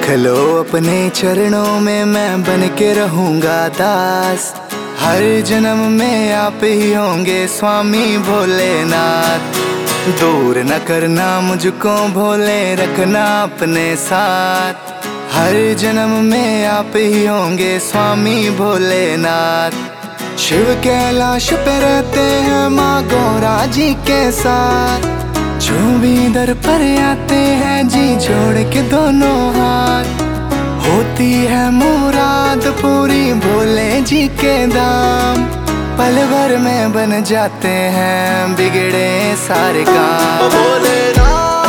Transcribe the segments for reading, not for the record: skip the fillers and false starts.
रख लो अपने चरणों में, मैं बन के रहूंगा दास। हर जन्म में आप ही होंगे स्वामी भोलेनाथ। दूर न करना मुझको भोले, रखना अपने साथ। हर जन्म में आप ही होंगे स्वामी भोलेनाथ। शिव कैलाश पे रहते हैं माँ गौरा जी के साथ। जो भी दर पर आते हैं जी जोड़ के दोनों हाथ, होती है मुराद पूरी भोले जी के दाम। पल भर में बन जाते हैं बिगड़े सारे काम। भोलेनाथ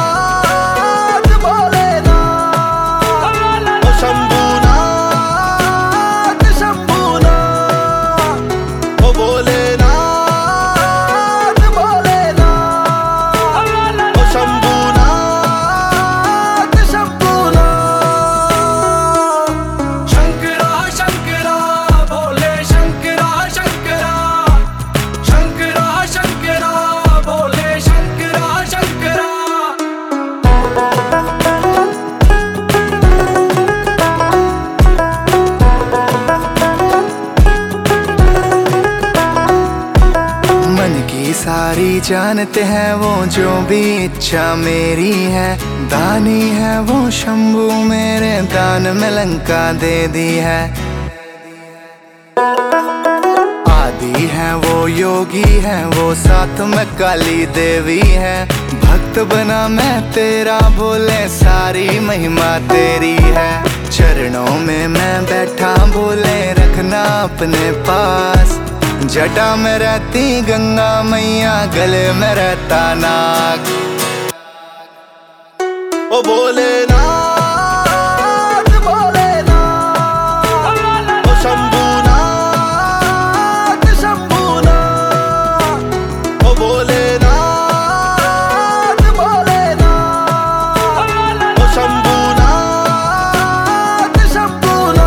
सारी जानते हैं वो जो भी इच्छा मेरी है। दानी है वो शंभू मेरे, दान में लंका दे दी है। आदि है वो योगी है वो, साथ में काली देवी है। भक्त बना मैं तेरा भोले, सारी महिमा तेरी है। चरणों में मैं बैठा भोले, रखना अपने पास। जटा में रहती गंगा मैया, गले में रहता नाग। ओ भोलेनाथ भोलेनाथ, ओ शंभूनाथ शंभूनाथ, ओ भोलेनाथ भोलेनाथ, ओ शंभूनाथ शंभूनाथ।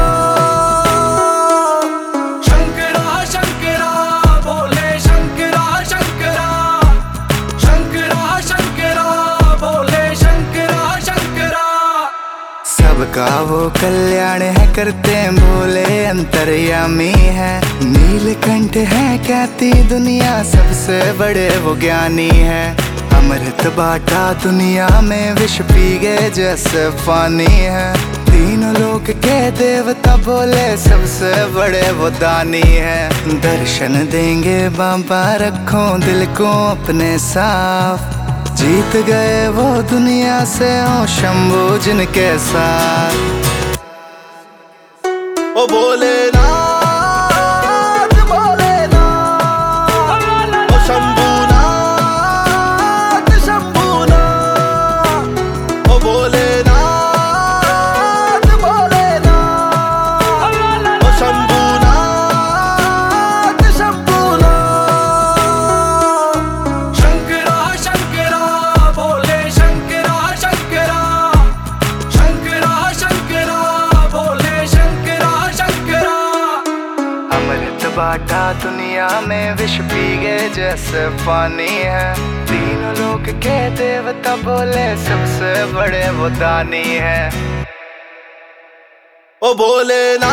सबका वो कल्याण है करते भोले, अंतर्यामी है। नीलकंठ है कहती दुनिया, सबसे बड़े वो ज्ञानी है। अमृत बाटा दुनिया में, विष पी गए जैसे पानी है। तीनों लोक के देवता भोले, सबसे बड़े वो दानी है। दर्शन देंगे बाबा, रखो दिल को अपने साफ। जीत गए वो दुनिया से ओ शंभू जिनके साथ। ओ भोलेनाथ भोलेनाथ, ओ शंभूनाथ शंभूनाथ, ओ भोलेनाथ भोलेनाथ, ओ शंभूनाथ शंभूनाथ। बाटा दुनिया में, विष पी गए जैसे पानी है। तीनों लोक के देवता भोले, सबसे बड़े वो दानी है। ओ भोलेनाथ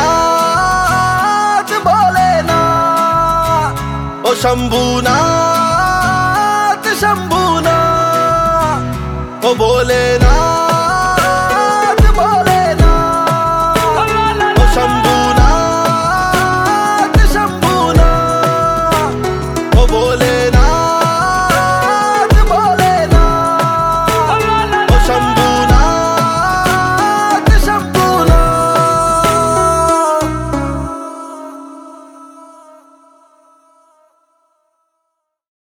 भोलेनाथ, ओ शंभूनाथ शंभूनाथ, ओ भोलेनाथ।